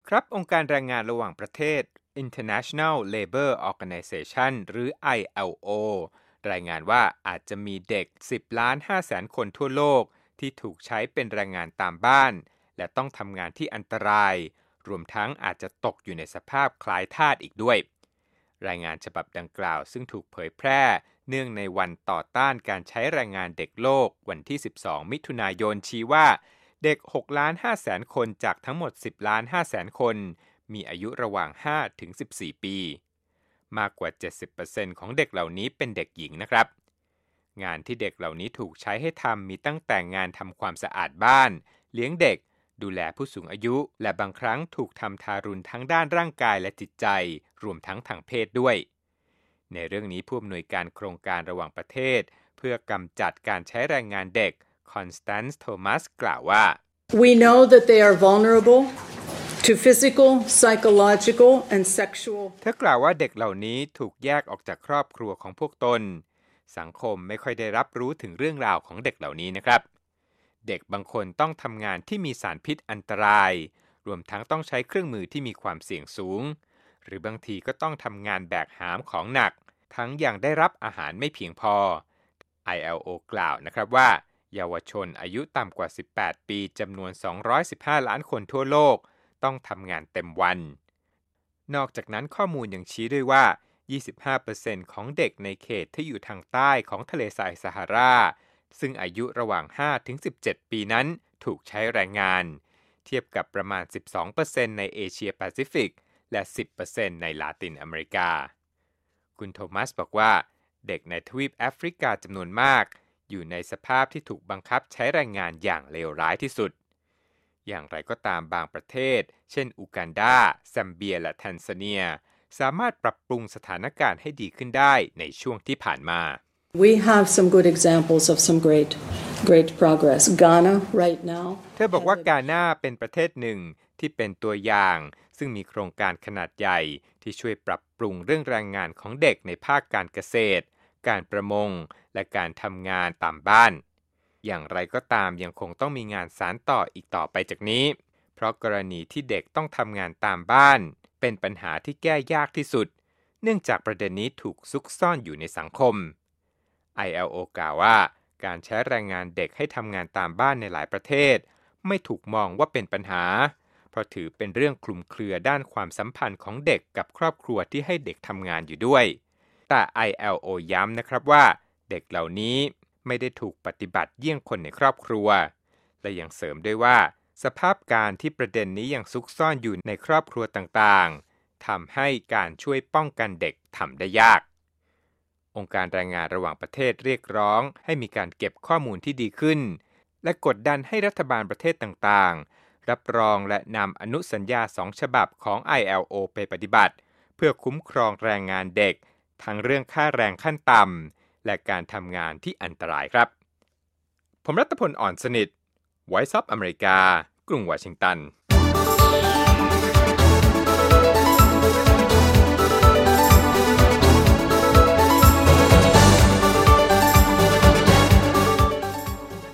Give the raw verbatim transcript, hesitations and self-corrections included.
ครับองค์การแรงงานระหว่างประเทศ International Labour Organization หรือ ไอ แอล โอ รายงานว่าอาจจะมีเด็ก สิบล้านห้าแสนคนทั่วโลกที่ถูกใช้เป็นแรงงานตามบ้านและต้องทำงานที่อันตรายรวมทั้งอาจจะตกอยู่ในสภาพคล้ายทาสอีกด้วยรายงานฉบับดังกล่าวซึ่งถูกเผยแพร่เนื่องในวันต่อต้านการใช้แรงงานเด็กโลกวันที่สิบสองมิถุนายนชี้ว่าเด็ก หกล้านห้าแสนคนจากทั้งหมด สิบล้านห้าแสนคนมีอายุระหว่าง ห้าถึงสิบสี่ ปีมากกว่า เจ็ดสิบเปอร์เซ็นต์ ของเด็กเหล่านี้เป็นเด็กหญิงนะครับงานที่เด็กเหล่านี้ถูกใช้ให้ทำมีตั้งแต่งานทำความสะอาดบ้านเลี้ยงเด็กดูแลผู้สูงอายุและบางครั้งถูกทำทารุณทั้งด้านร่างกายและจิตใจรวมทั้งทางเพศด้วยในเรื่องนี้ผู้อำนวยการโครงการระหว่างประเทศเพื่อกำจัดการใช้แรงงานเด็กคอนสแตนซ์ โทมัสกล่าวว่า We know that they are vulnerable to physical, psychological and sexual เธอกล่าวว่าเด็กเหล่านี้ถูกแยกออกจากครอบครัวของพวกตนสังคมไม่ค่อยได้รับรู้ถึงเรื่องราวของเด็กเหล่านี้นะครับเด็กบางคนต้องทำงานที่มีสารพิษอันตรายรวมทั้งต้องใช้เครื่องมือที่มีความเสี่ยงสูงหรือบางทีก็ต้องทำงานแบกหามของหนักทั้งยังได้รับอาหารไม่เพียงพอ ไอ แอล โอ กล่าวนะครับว่าเยาวชนอายุต่ำกว่าสิบแปดปีจำนวนสองร้อยสิบห้าล้านคนทั่วโลกต้องทำงานเต็มวันนอกจากนั้นข้อมูลยังชี้ด้วยว่า ยี่สิบห้าเปอร์เซ็นต์ ของเด็กในเขตที่อยู่ทางใต้ของทะเลทรายซาฮาราซึ่งอายุระหว่าง ห้าถึงสิบเจ็ด ปีนั้นถูกใช้แรงงานเทียบกับประมาณ สิบสองเปอร์เซ็นต์ ในเอเชียแปซิฟิกและ สิบเปอร์เซ็นต์ ในลาตินอเมริกาคุณโทมัสบอกว่าเด็กในทวีปแอฟริกาจำนวนมากอยู่ในสภาพที่ถูกบังคับใช้แรงงานอย่างเลวร้ายที่สุดอย่างไรก็ตามบางประเทศเช่นอูกันดาซัมเบียและแทนซาเนียสามารถปรับปรุงสถานการณ์ให้ดีขึ้นได้ในช่วงที่ผ่านมา We have some good examples of some great great progress. Ghana right now เธอบอกว่ากาหน้าเป็นประเทศหนึ่งที่เป็นตัวอย่างซึ่งมีโครงการขนาดใหญ่ที่ช่วยปรับปรุงเรื่องแรงงานของเด็กในภาคการเกษตรการประมงและการทำงานตามบ้านอย่างไรก็ตามยังคงต้องมีงานสานต่ออีกต่อไปจากนี้เพราะกรณีที่เด็กต้องทำงานตามบ้านเป็นปัญหาที่แก้ยากที่สุดเนื่องจากประเด็นนี้ถูกซุกซ่อนอยู่ในสังคม ไอ แอล โอ กล่าวว่าการใช้แรงงานเด็กให้ทำงานตามบ้านในหลายประเทศไม่ถูกมองว่าเป็นปัญหาเพราะถือเป็นเรื่องคลุมเครือด้านความสัมพันธ์ของเด็กกับครอบครัวที่ให้เด็กทำงานอยู่ด้วยแต่ ไอ แอล โอ ย้ำนะครับว่าเด็กเหล่านี้ไม่ได้ถูกปฏิบัติเยี่ยงคนในครอบครัวและยังเสริมด้วยว่าสภาพการที่ประเด็นนี้ยังซุกซ่อนอยู่ในครอบครัวต่างๆทำให้การช่วยป้องกันเด็กทำได้ยากองค์การแรงงานระหว่างประเทศเรียกร้องให้มีการเก็บข้อมูลที่ดีขึ้นและกดดันให้รัฐบาลประเทศต่างๆรับรองและนำอนุสัญญาสองฉบับของ ไอ แอล โอ ไปปฏิบัติเพื่อคุ้มครองแรงงานเด็กทั้งเรื่องค่าแรงขั้นต่ำและการทำงานที่อันตรายครับผมรัตพล อ่อนสนิท Voice of America กรุงวอชิงตัน